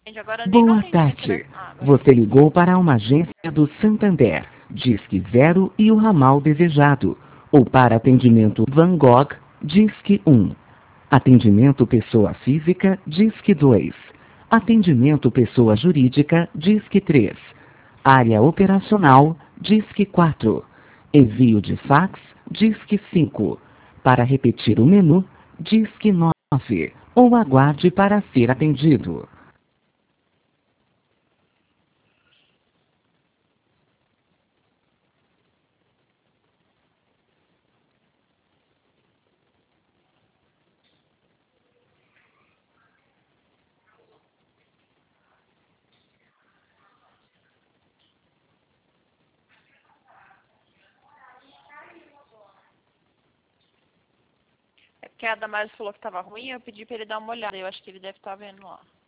Agora nem no Boa atendimento, tarde. né? Ah, agora Você ligou para uma agência do Santander, Disque 0 e o ramal desejado. Ou para atendimento Van Gogh, Disque 1. Atendimento pessoa física, Disque 2. Atendimento pessoa jurídica, Disque 3. Área operacional, Disque 4. Envio de fax, Disque 5. Para repetir o menu, Disque 9. Ou aguarde para ser atendido. é porque a Damares falou que tava ruim, eu pedi pra ele dar uma olhada. Eu acho que ele deve estar vendo lá.